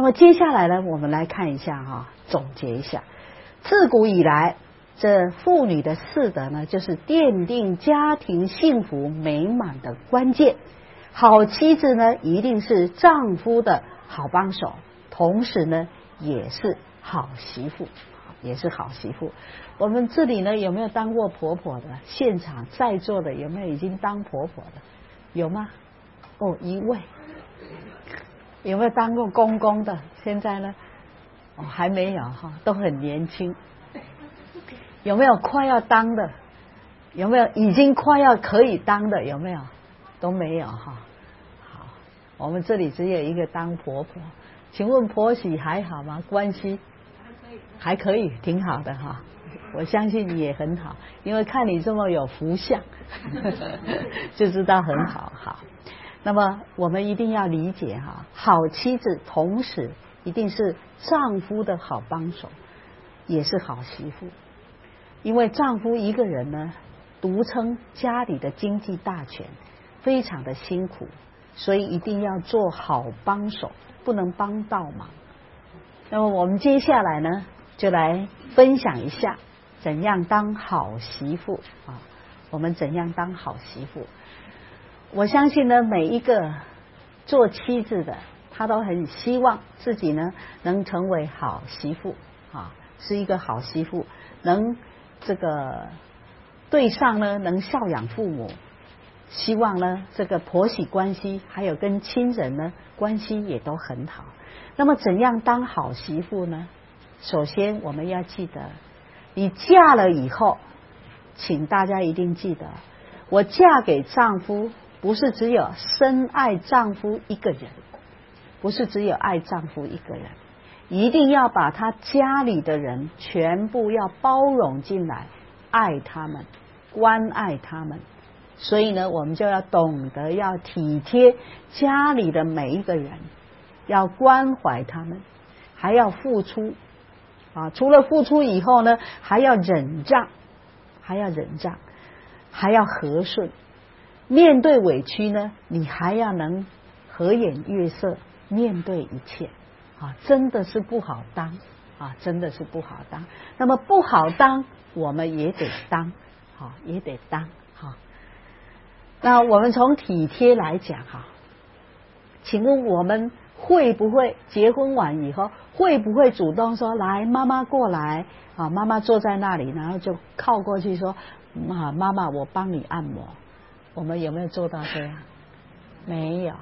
么接下来呢，我们来看一下哈，总结一下，自古以来，这妇女的四德呢，就是奠定家庭幸福美满的关键。好妻子呢，一定是丈夫的好帮手，同时呢，也是好媳妇，也是好媳妇。我们这里呢，有没有当过婆婆的？现场在座的有没有已经当婆婆的？有吗？哦，一位。有没有当过公公的？现在呢？哦，还没有哈，都很年轻。有没有快要当的？有没有已经快要可以当的？有没有？都没有哈。好，我们这里只有一个当婆婆。请问婆媳还好吗？关系还可以，挺好的哈。我相信你也很好，因为看你这么有福相，就知道很好。好，那么我们一定要理解哈，好妻子同时一定是丈夫的好帮手，也是好媳妇。因为丈夫一个人呢，独撑家里的经济大权，非常的辛苦，所以一定要做好帮手，不能帮倒忙。那么我们接下来呢，就来分享一下怎样当好媳妇啊。我们怎样当好媳妇？我相信呢，每一个做妻子的，他都很希望自己呢能成为好媳妇啊，是一个好媳妇，能这个对上呢能孝养父母，希望呢这个婆媳关系还有跟亲人呢关系也都很好。那么怎样当好媳妇呢？首先我们要记得，你嫁了以后，请大家一定记得，我嫁给丈夫不是只有深爱丈夫一个人，不是只有爱丈夫一个人，一定要把他家里的人全部要包容进来，爱他们，关爱他们。所以呢，我们就要懂得要体贴家里的每一个人，要关怀他们，还要付出啊。除了付出以后呢，还要忍让，还要和顺。面对委屈呢，你还要能和颜悦色面对一切啊，真的是不好当啊，真的是不好当。那么不好当，我们也得当，好，也得当好。那我们从体贴来讲哈，请问我们会不会结婚完以后，会不会主动说来妈妈过来啊？妈妈坐在那里，然后就靠过去说妈妈我帮你按摩。我们有没有做到这样？没有。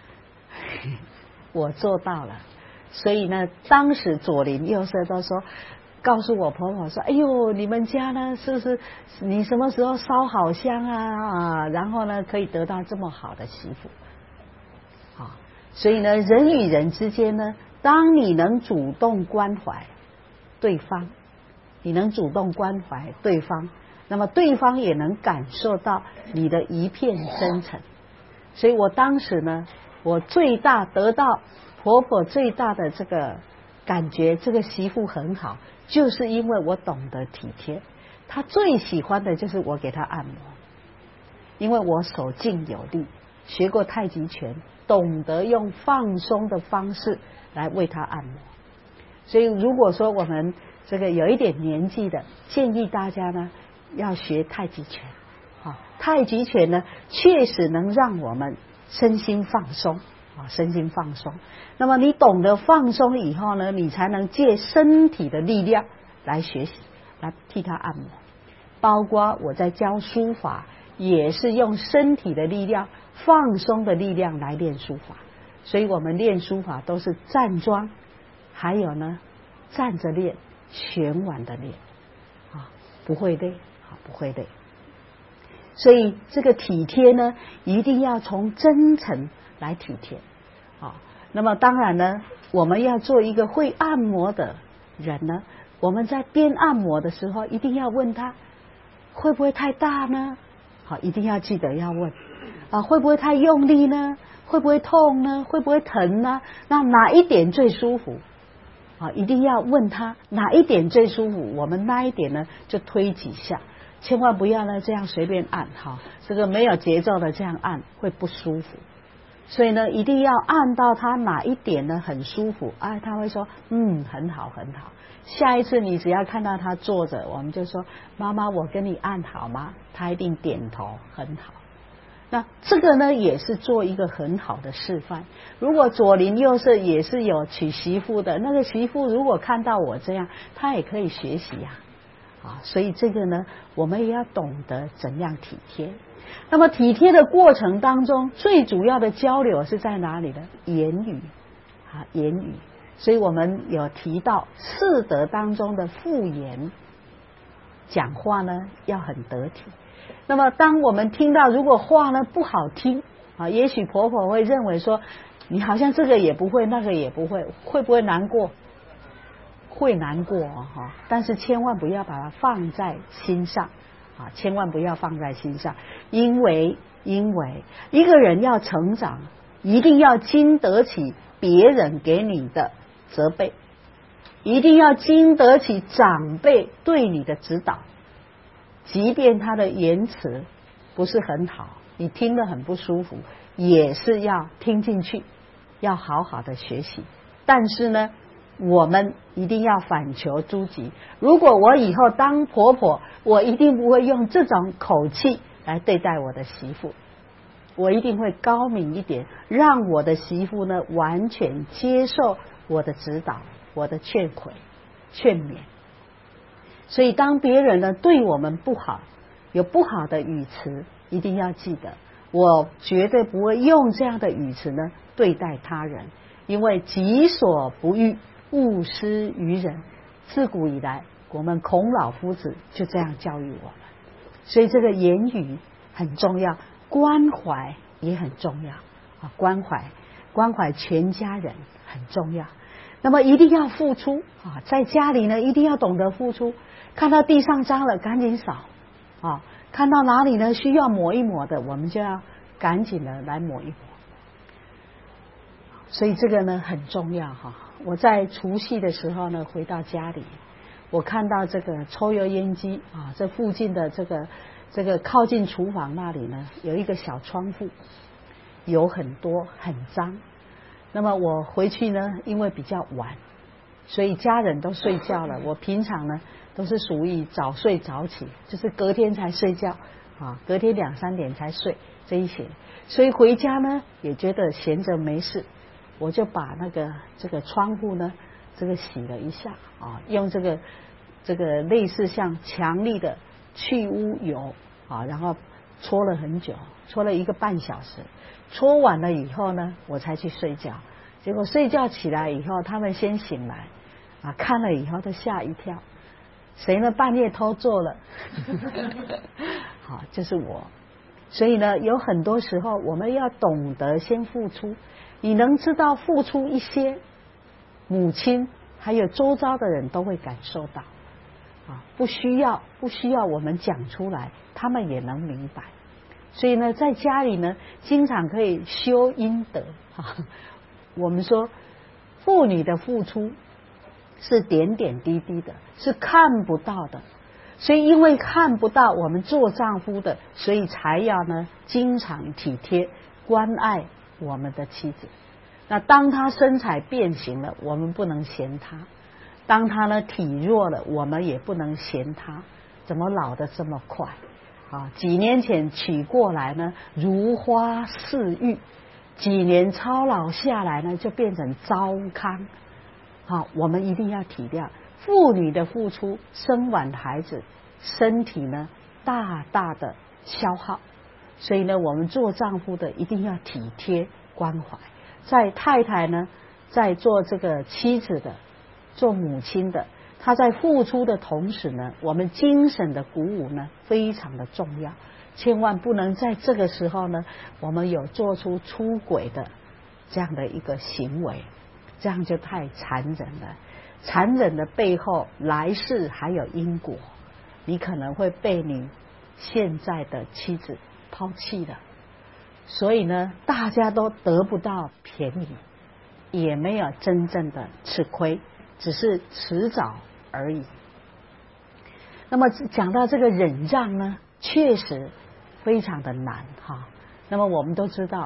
我做到了。所以呢，当时左邻右舍都说，告诉我婆婆说，哎呦，你们家呢是不是你什么时候烧好香啊？然后呢可以得到这么好的媳妇啊。所以呢，人与人之间呢，当你能主动关怀对方，你能主动关怀对方，那么对方也能感受到你的一片真诚。所以我当时呢，我最大得到婆婆最大的这个感觉，这个媳妇很好，就是因为我懂得体贴。她最喜欢的就是我给她按摩，因为我手劲有力，学过太极拳，懂得用放松的方式来为她按摩。所以如果说我们这个有一点年纪的，建议大家呢要学太极拳。太极拳呢确实能让我们身心放松啊，身心放松。那么你懂得放松以后呢，你才能借身体的力量来学习，来替他按摩。包括我在教书法，也是用身体的力量、放松的力量来练书法。所以我们练书法都是站桩，还有呢站着练，全晚的练啊，不会累啊，不会累。所以这个体贴呢，一定要从真诚来体贴啊。那么当然呢，我们要做一个会按摩的人呢，我们在边按摩的时候，一定要问他会不会太大呢？好，一定要记得要问啊，会不会太用力呢？会不会痛呢？会不会疼呢？那哪一点最舒服？啊，一定要问他哪一点最舒服，我们那一点呢就推几下。千万不要呢这样随便按哈，这个没有节奏的这样按会不舒服。 所以呢，一定要按到他哪一点呢很舒服，啊，他会说很好很好。下一次你只要看到他坐着，我们就说妈妈，我跟你按好吗？他一定点头，很好。那这个呢，也是做一个很好的示范。如果左邻右舍也是有娶媳妇的，那个媳妇如果看到我这样，她也可以学习呀。所以这个呢，我们也要懂得怎样体贴。那么体贴的过程当中，最主要的交流是在哪里呢？言语言语。所以我们有提到四德当中的复言，讲话呢要很得体。那么当我们听到如果话呢不好听也许婆婆会认为说你好像这个也不会那个也不会，会不会难过？会难过但是千万不要把它放在心上千万不要放在心上，因为一个人要成长，一定要经得起别人给你的责备，一定要经得起长辈对你的指导，即便他的言辞不是很好，你听得很不舒服，也是要听进去，要好好的学习。但是呢，我们一定要反求诸己。如果我以后当婆婆，我一定不会用这种口气来对待我的媳妇，我一定会高明一点，让我的媳妇呢完全接受我的指导，我的劝勉。所以当别人呢对我们不好，有不好的语词，一定要记得，我绝对不会用这样的语词呢对待他人，因为己所不欲，勿施于人。自古以来，我们孔老夫子就这样教育我们。所以这个言语很重要，关怀也很重要关怀全家人很重要。那么一定要付出在家里呢一定要懂得付出。看到地上脏了赶紧扫看到哪里呢需要抹一抹的，我们就要赶紧的来抹一抹。所以这个呢很重要我在除夕的时候呢回到家里，我看到这个抽油烟机这附近的这个靠近厨房那里呢有一个小窗户，油很多很脏。那么我回去呢因为比较晚，所以家人都睡觉了，我平常呢都是属于早睡早起，就是隔天才睡觉隔天2、3点才睡这一些。所以回家呢也觉得闲着没事，我就把这个窗户呢这个洗了一下用这个类似像强力的去污油然后搓了很久，搓了1个半小时，搓完了以后呢我才去睡觉。结果睡觉起来以后，他们先醒来看了以后都吓一跳，谁呢半夜偷做了就是我。所以呢有很多时候我们要懂得先付出，你能知道付出一些，母亲还有周遭的人都会感受到不需要我们讲出来，他们也能明白。所以呢在家里呢经常可以修阴德我们说妇女的付出是点点滴滴的，是看不到的。所以因为看不到，我们做丈夫的所以才要呢经常体贴关爱我们的妻子。那当她身材变形了，我们不能嫌她；当她呢体弱了，我们也不能嫌她。怎么老得这么快几年前娶过来呢如花似玉，几年操劳下来呢就变成糟糠我们一定要体谅妇女的付出，生完孩子身体呢大大的消耗。所以呢我们做丈夫的一定要体贴关怀。在太太呢在做这个妻子的，做母亲的，她在付出的同时呢，我们精神的鼓舞呢非常的重要。千万不能在这个时候呢我们有做出出轨的这样的一个行为，这样就太残忍了。残忍的背后来世还有因果，你可能会被你现在的妻子抛弃了。所以呢大家都得不到便宜，也没有真正的吃亏，只是迟早而已。那么讲到这个忍让呢，确实非常的难那么我们都知道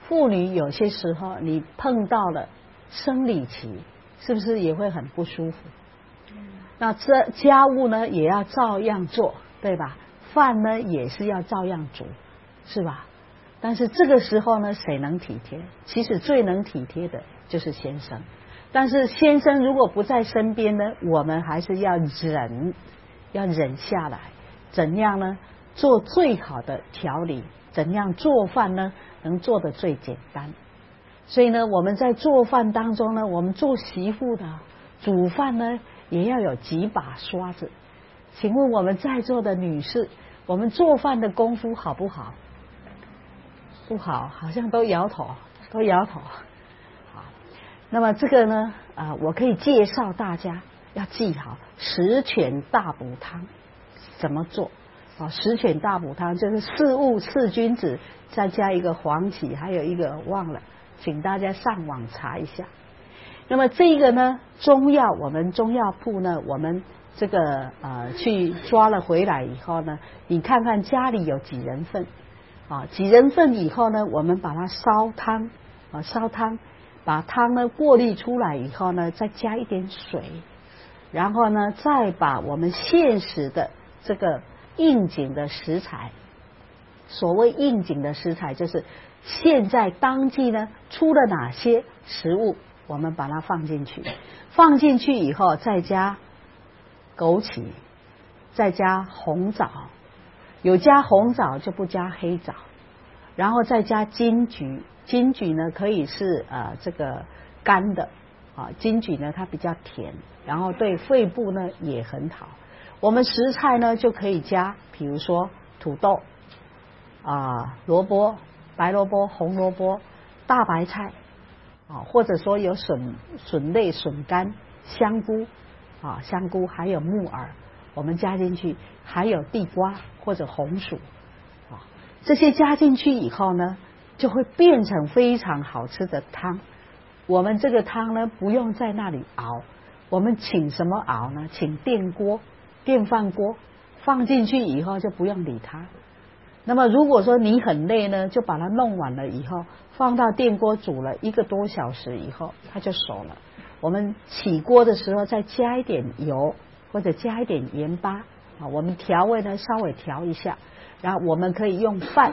妇女有些时候你碰到了生理期，是不是也会很不舒服？那这家务呢也要照样做，对吧？饭呢也是要照样煮，是吧？但是这个时候呢，谁能体贴？其实最能体贴的就是先生。但是先生如果不在身边呢，我们还是要忍，要忍下来。怎样呢？做最好的调理，怎样做饭呢？能做得最简单。所以呢，我们在做饭当中呢，我们做媳妇的煮饭呢，也要有几把刷子。请问我们在座的女士，我们做饭的功夫好不好？不好，好像都摇头，都摇头。好，那么这个呢，我可以介绍大家要记好十全大补汤怎么做。十全大补汤就是四物四君子，再加一个黄芪，还有一个忘了，请大家上网查一下。那么这个呢，中药我们中药铺呢，我们这个去抓了回来以后呢，你看看家里有几人份几人份以后呢，我们把它烧汤烧汤，把汤呢过滤出来以后呢，再加一点水，然后呢再把我们现实的这个应景的食材，所谓应景的食材就是现在当季呢出了哪些食物，我们把它放进去，放进去以后再加枸杞，再加红枣，有加红枣就不加黑枣，然后再加金桔，金桔呢可以是这个干的金桔呢它比较甜，然后对肺部呢也很好。我们食材呢就可以加，比如说土豆萝卜、白萝卜、红萝卜、大白菜或者说有笋类、笋干、香菇香菇还有木耳，我们加进去，还有地瓜或者红薯这些加进去以后呢，就会变成非常好吃的汤。我们这个汤呢不用在那里熬，我们请什么熬呢？请电饭锅，放进去以后就不用理它。那么如果说你很累呢，就把它弄完了以后，放到电锅煮了1个多小时以后，它就熟了。我们起锅的时候再加一点油，或者加一点盐巴我们调味呢稍微调一下，然后我们可以用饭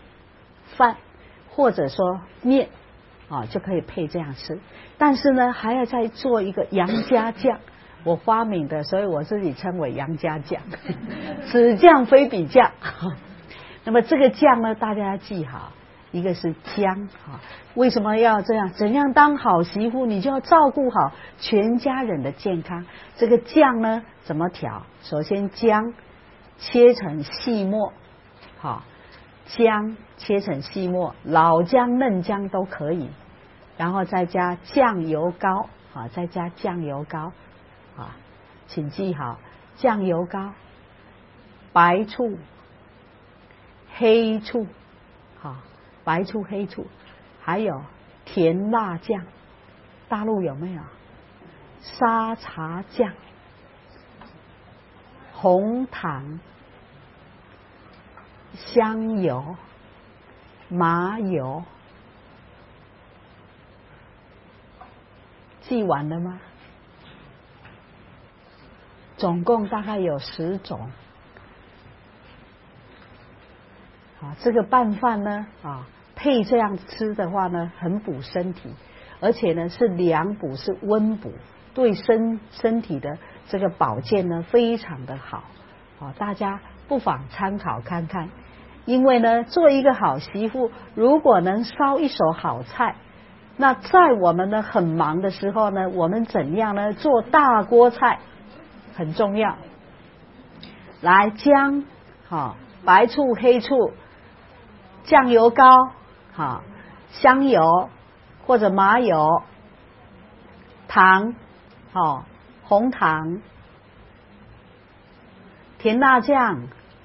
或者说面就可以配这样吃。但是呢还要再做一个杨家酱，我发明的，所以我自己称为杨家酱此酱非彼酱那么这个酱呢大家要记好，一个是姜为什么要这样？怎样当好媳妇，你就要照顾好全家人的健康。这个酱呢怎么调？首先姜切成细末姜切成细末，老姜嫩姜都可以，然后再加酱油膏再加酱油膏请记好，酱油膏、白醋、黑醋白醋黑醋，还有甜辣酱，大陆有没有？沙茶酱、红糖、香油、麻油，记完了吗？总共大概有10种。这个拌饭呢配这样吃的话呢，很补身体，而且呢是凉补，是温补，对身体的这个保健呢非常的好大家不妨参考看看。因为呢做一个好媳妇，如果能烧一手好菜，那在我们呢很忙的时候呢，我们怎样呢做大锅菜很重要。来，姜白醋、黑醋、酱油膏香油或者麻油、糖红糖、甜辣酱、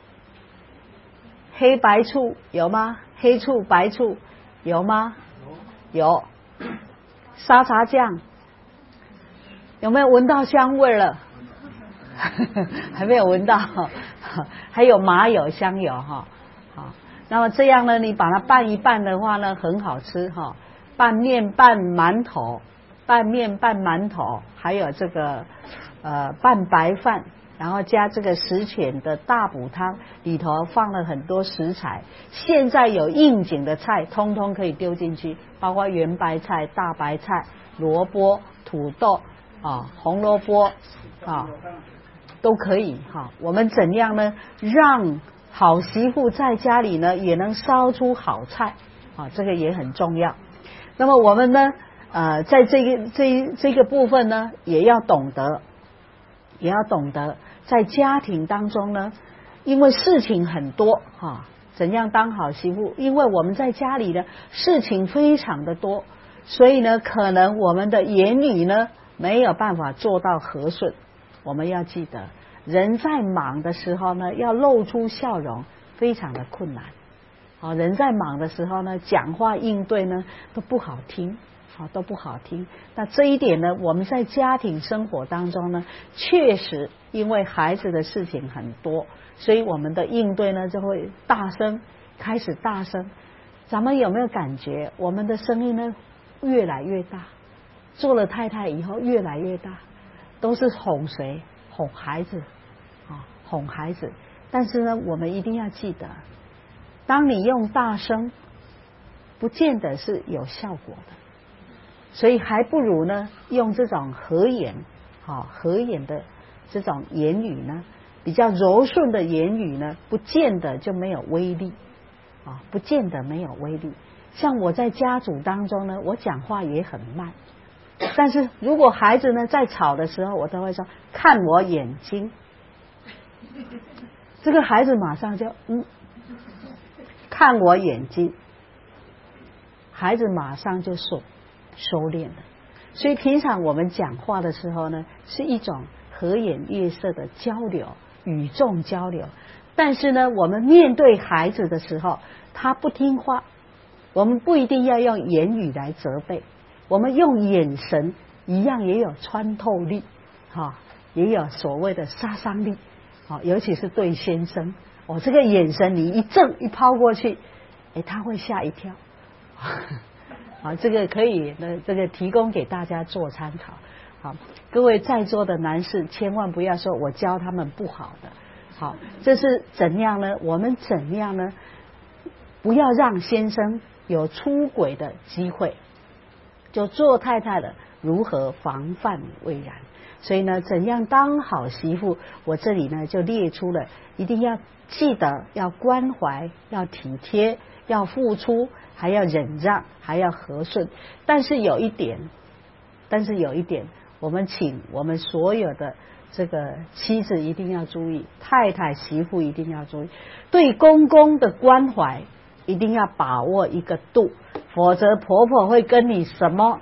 黑白醋有吗？黑醋白醋有吗？有。沙茶酱有没有闻到香味了？还没有闻到还有麻油香油那么这样呢，你把它拌一拌的话呢，很好吃哈。拌面拌馒头，拌面拌馒头，还有这个拌白饭，然后加这个十全的大补汤，里头放了很多食材。现在有应景的菜，通通可以丢进去，包括圆白菜、大白菜、萝卜、土豆红萝卜都可以哈。我们怎样呢，让好媳妇在家里呢也能烧出好菜这个也很重要。那么我们呢在这个部分呢，也要懂得在家庭当中呢，因为事情很多怎样当好媳妇？因为我们在家里的事情非常的多，所以呢，可能我们的言语呢没有办法做到和顺。我们要记得，人在忙的时候呢，要露出笑容非常的困难。人在忙的时候呢，讲话应对呢都不好听，都不好听。那这一点呢，我们在家庭生活当中呢，确实因为孩子的事情很多，所以我们的应对呢就会开始大声。咱们有没有感觉我们的声音呢越来越大？做了太太以后越来越大，都是哄谁？哄孩子哄孩子。但是呢，我们一定要记得，当你用大声，不见得是有效果的，所以还不如呢用这种和颜的这种言语呢，比较柔顺的言语呢，不见得就没有威力不见得没有威力。像我在家族当中呢，我讲话也很慢，但是如果孩子呢在吵的时候，我都会说看我眼睛，这个孩子马上就看我眼睛，孩子马上就收敛了。所以平常我们讲话的时候呢，是一种和颜悦色的交流，与众交流。但是呢，我们面对孩子的时候，他不听话，我们不一定要用言语来责备，我们用眼神一样也有穿透力也有所谓的杀伤力尤其是对先生这个眼神你一正一抛过去，他会吓一跳这个可以这个提供给大家做参考各位在座的男士千万不要说我教他们不好的这是怎样呢？我们怎样呢？不要让先生有出轨的机会，就做太太的如何防范未然。所以呢，怎样当好媳妇，我这里呢就列出了，一定要记得要关怀，要体贴，要付出，还要忍让，还要和顺。但是有一点，我们请我们所有的这个妻子一定要注意，太太媳妇一定要注意，对公公的关怀一定要把握一个度，否则婆婆会跟你什么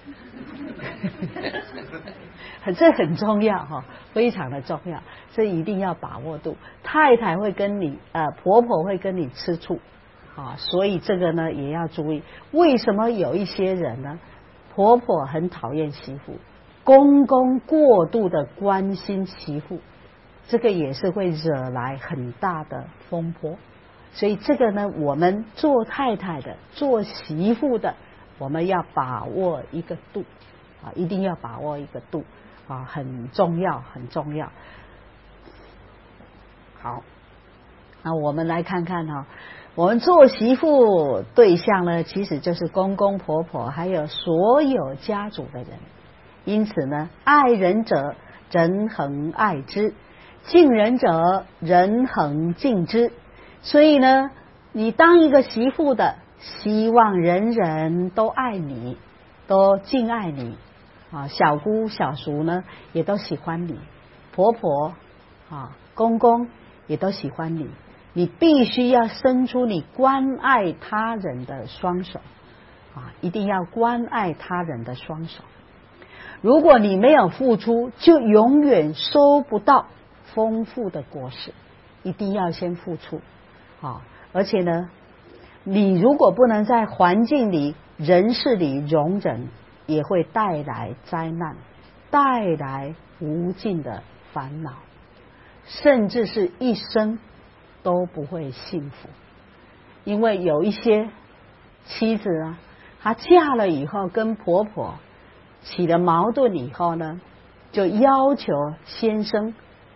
这很重要非常的重要，这一定要把握度。太太会跟你婆婆会跟你吃醋所以这个呢也要注意。为什么有一些人呢，婆婆很讨厌媳妇，公公过度的关心媳妇，这个也是会惹来很大的风波。所以这个呢，我们做太太的做媳妇的，我们要把握一个度一定要把握一个度很重要很重要。好，那我们来看看我们做媳妇对象呢，其实就是公公婆婆还有所有家族的人。因此呢，爱人者人恒爱之，敬人者人恒敬之。所以呢，你当一个媳妇的，希望人人都爱你，都敬爱你小姑小叔呢也都喜欢你，婆婆公公也都喜欢你。你必须要伸出你关爱他人的双手一定要关爱他人的双手。如果你没有付出，就永远收不到丰富的果实，一定要先付出而且呢，你如果不能在环境里人事里容忍，也会带来灾难，带来无尽的烦恼，甚至是一生都不会幸福。 因为有一些妻子啊，她嫁了以后跟婆婆起了矛盾以后呢，就要求先生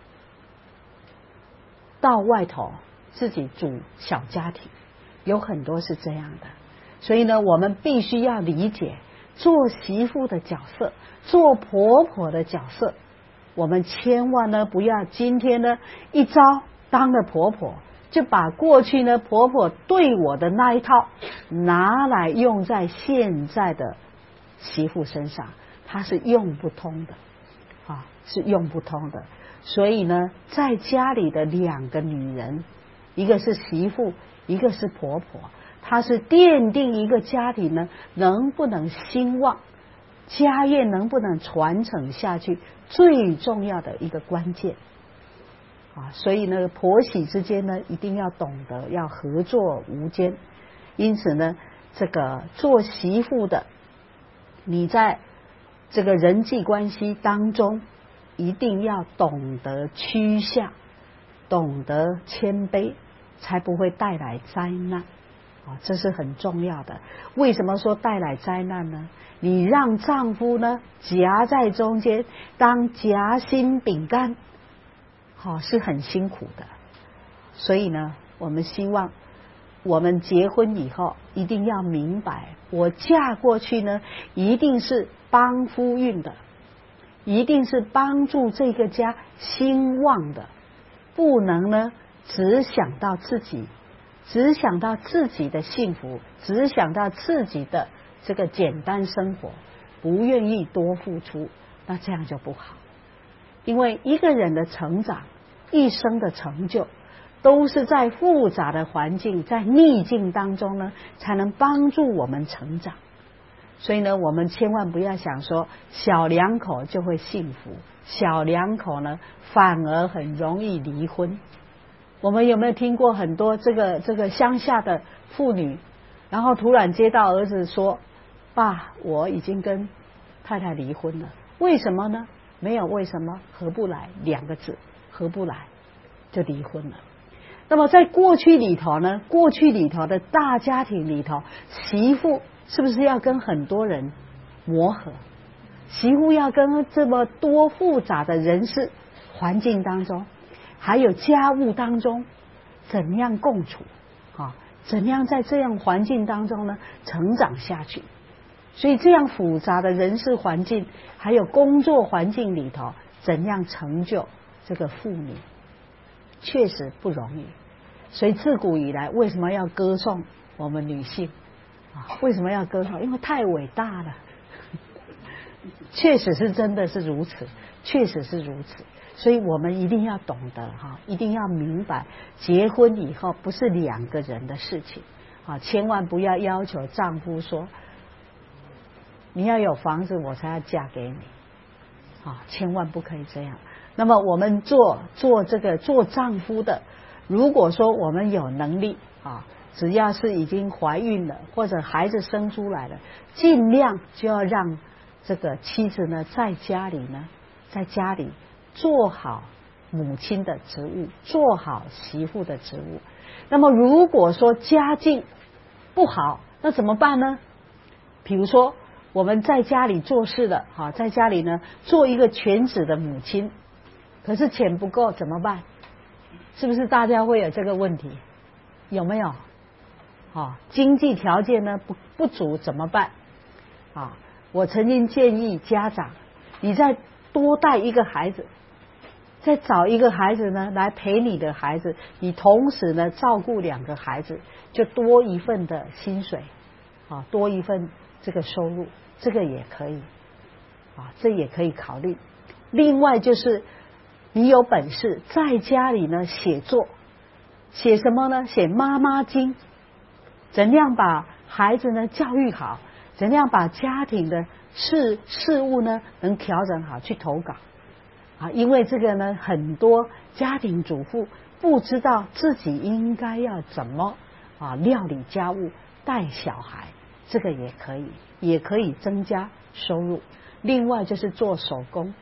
到外头自己组小家庭，有很多是这样的。所以呢，我们必须要理解做媳妇的角色，做婆婆的角色，我们千万呢不要今天呢一朝当了婆婆，就把过去呢婆婆对我的那一套拿来用在现在的媳妇身上，它是用不通的啊，是用不通的。所以呢，在家里的两个女人，一个是媳妇，一个是婆婆，它是奠定一个家庭呢能不能兴旺，家业能不能传承下去最重要的一个关键啊。所以呢，婆媳之间呢一定要懂得要合作无间。因此呢，这个做媳妇的，你在这个人际关系当中一定要懂得趋向，懂得谦卑，才不会带来灾难啊，这是很重要的。为什么说带来灾难呢？你让丈夫呢夹在中间当夹心饼干，好，是很辛苦的。所以呢，我们希望我们结婚以后一定要明白，我嫁过去呢一定是帮夫运的，一定是帮助这个家兴旺的，不能呢只想到自己，只想到自己的幸福，只想到自己的这个简单生活，不愿意多付出，那这样就不好。因为一个人的成长，一生的成就，都是在复杂的环境，在逆境当中呢，才能帮助我们成长。所以呢，我们千万不要想说小两口就会幸福，小两口呢反而很容易离婚。我们有没有听过很多这个乡下的妇女，然后突然接到儿子说，爸，我已经跟太太离婚了。为什么呢？没有为什么，合不来2个字，合不来就离婚了。那么在过去里头呢，过去里头的大家庭里头，媳妇是不是要跟很多人磨合？媳妇要跟这么多复杂的人事环境当中，还有家务当中，怎样共处啊？怎样在这样环境当中呢成长下去？所以这样复杂的人事环境，还有工作环境里头，怎样成就这个妇女，确实不容易。所以自古以来，为什么要歌颂我们女性啊？为什么要歌颂？因为太伟大了。确实是真的是如此，确实是如此。所以我们一定要懂得哈，一定要明白，结婚以后不是2个人的事情啊，千万不要要求丈夫说，你要有房子我才要嫁给你啊，千万不可以这样。那么我们做丈夫的，如果说我们有能力啊，只要是已经怀孕了或者孩子生出来了，尽量就要让这个妻子呢在家里做好母亲的职务，做好媳妇的职务。那么如果说家境不好，那怎么办呢？比如说我们在家里做事的，在家里呢做一个全职的母亲，可是钱不够怎么办？是不是大家会有这个问题？有没有？经济条件呢不足怎么办？我曾经建议家长，你再多带一个孩子，再找一个孩子呢来陪你的孩子，你同时呢照顾2个孩子，就多一份的薪水多一份这个收入，这个也可以这也可以考虑。另外就是你有本事在家里呢写作，写什么呢？写妈妈经，怎样把孩子呢教育好，怎样把家庭的事物呢能调整好，去投稿因为这个呢很多家庭主妇不知道自己应该要怎么料理家务带小孩，这个也可以增加收入。另外就是做手工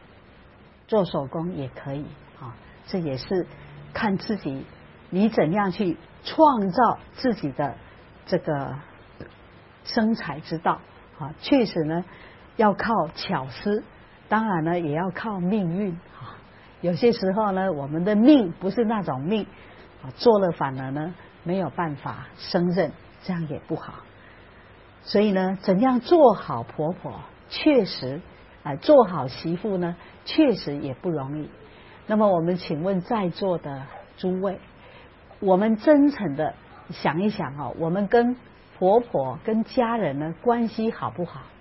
也可以这也是看自己你怎样去创造自己的这个生财之道啊，确实呢要靠巧思，当然呢也要靠命运啊。有些时候呢，我们的命不是那种命啊，做了反而呢没有办法胜任，这样也不好。所以呢，怎样做好婆婆，确实做好媳妇呢，确实也不容易。那么我们请问在座的诸位，我们真诚的想一想哦，我们跟婆婆跟家人呢关系好不好？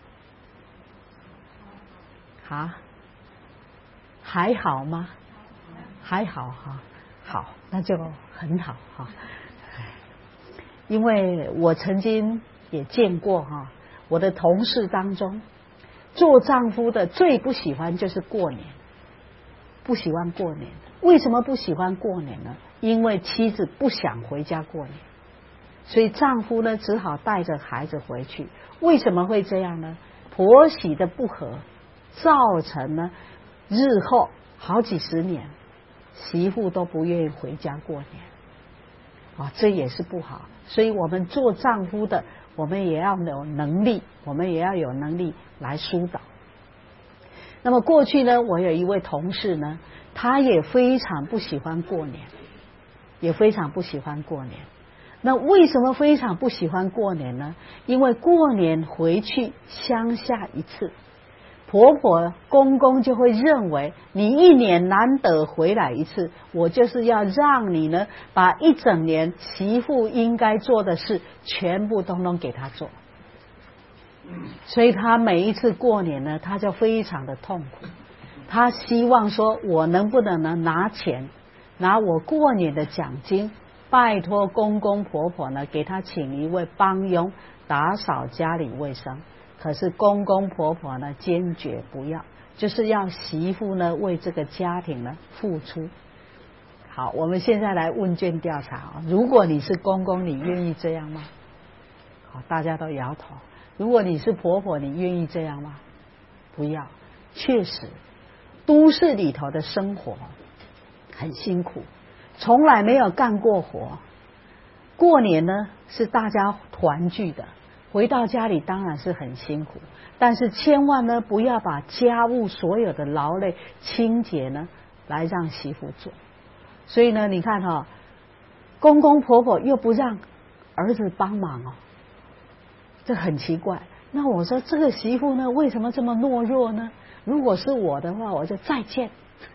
好，还好吗？还好哈，好，那就很好哈。因为我曾经也见过哈，我的同事当中，做丈夫的最不喜欢就是过年，不喜欢过年。为什么不喜欢过年呢？因为妻子不想回家过年，所以丈夫呢只好带着孩子回去。为什么会这样呢？婆媳的不和，造成呢日后好几十年，媳妇都不愿意回家过年。这也是不好。所以我们做丈夫的，我们也要有能力，我们也要有能力来疏导。那么过去呢，我有一位同事呢，他也非常不喜欢过年，也非常不喜欢过年。那为什么非常不喜欢过年呢？因为过年回去乡下一次，婆婆公公就会认为你一年难得回来一次，我就是要让你呢把一整年媳妇应该做的事全部通通给她做。所以她每一次过年呢，她就非常的痛苦。她希望说，我能不能呢拿钱，拿我过年的奖金，拜托公公婆婆呢给她请一位帮佣打扫家里卫生。可是公公婆婆呢坚决不要，就是要媳妇呢为这个家庭呢付出。好，我们现在来问卷调查，如果你是公公，你愿意这样吗？好，大家都摇头。如果你是婆婆，你愿意这样吗？不要。确实，都市里头的生活很辛苦，从来没有干过活。过年呢是大家团聚的，回到家里当然是很辛苦，但是千万呢不要把家务所有的劳累清洁呢来让媳妇做。所以呢你看公公婆婆又不让儿子帮忙这很奇怪。那我说这个媳妇呢为什么这么懦弱呢？如果是我的话，我就再见。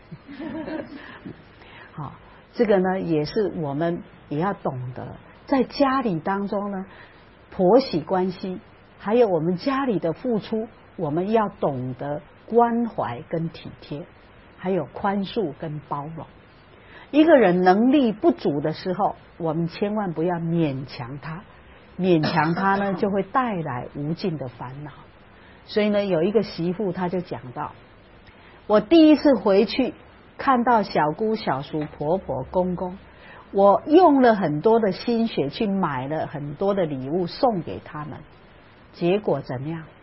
好，这个呢也是我们也要懂得，在家里当中呢，婆媳关系还有我们家里的付出，我们要懂得关怀跟体贴，还有宽恕跟包容。一个人能力不足的时候，我们千万不要勉强他，勉强他呢就会带来无尽的烦恼。所以呢有一个媳妇她就讲到，我第一次回去看到小姑小叔婆婆公公，我用了很多的心血去买了很多的礼物送给他们，结果怎么样？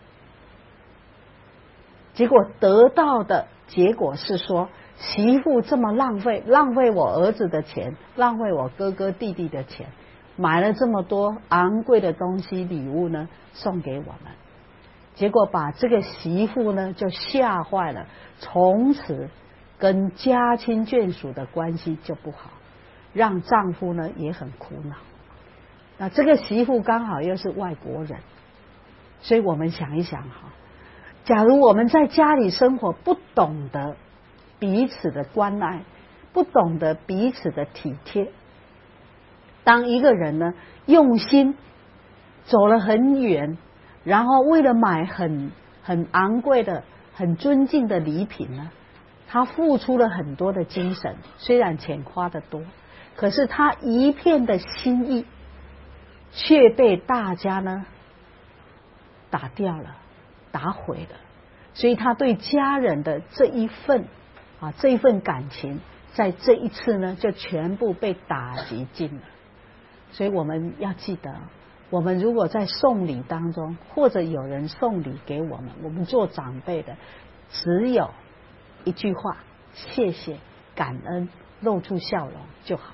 结果得到的结果是说，媳妇这么浪费我儿子的钱，浪费我哥哥弟弟的钱，买了这么多昂贵的东西礼物呢送给我们，结果把这个媳妇呢就吓坏了，从此跟家亲眷属的关系就不好，让丈夫呢也很苦恼。那这个媳妇刚好又是外国人，所以我们想一想假如我们在家里生活不懂得彼此的关爱，不懂得彼此的体贴，当一个人呢用心走了很远，然后为了买很昂贵的很尊敬的礼品呢，他付出了很多的精神，虽然钱花得多，可是他一片的心意却被大家呢打掉了，打毁了。所以他对家人的这一份感情，在这一次呢就全部被打击尽了。所以我们要记得，我们如果在送礼当中，或者有人送礼给我们，我们做长辈的只有一句话，谢谢感恩，露出笑容就好。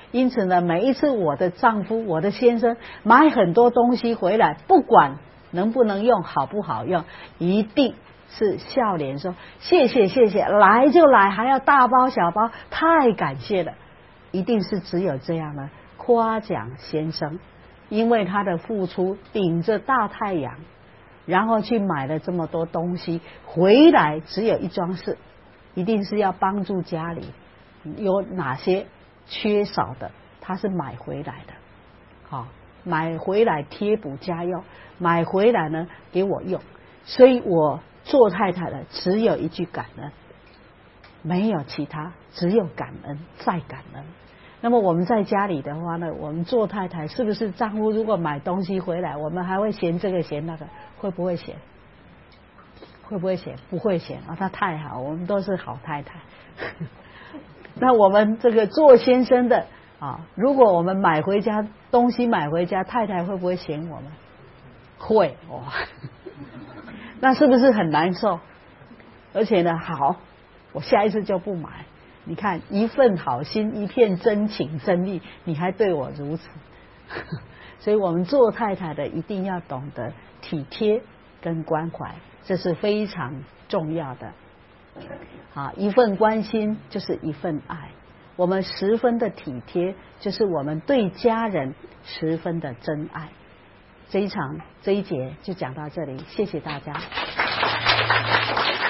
因此呢，每一次我的丈夫、我的先生买很多东西回来，不管能不能用、好不好用，一定是笑脸说谢谢谢谢，来就来，还要大包小包，太感谢了。一定是只有这样呢，夸奖先生，因为他的付出，顶着大太阳，然后去买了这么多东西回来，只有一桩事，一定是要帮助家里有哪些缺少的，他是买回来的，好，买回来贴补家用，买回来呢给我用，所以我做太太的只有一句感恩，没有其他，只有感恩再感恩。那么我们在家里的话呢，我们做太太是不是丈夫如果买东西回来，我们还会嫌这个嫌那个，会不会嫌？会不会嫌？不会嫌啊，他太好，我们都是好太太。那我们这个做先生的啊，如果我们买回家东西买回家，太太会不会嫌我们？会哇，那是不是很难受？而且呢，好，我下一次就不买。你看，一份好心，一片真情真意，你还对我如此，所以我们做太太的一定要懂得体贴跟关怀，这是非常重要的。好，一份关心就是一份爱，我们十分的体贴，就是我们对家人十分的真爱。这一节就讲到这里，谢谢大家。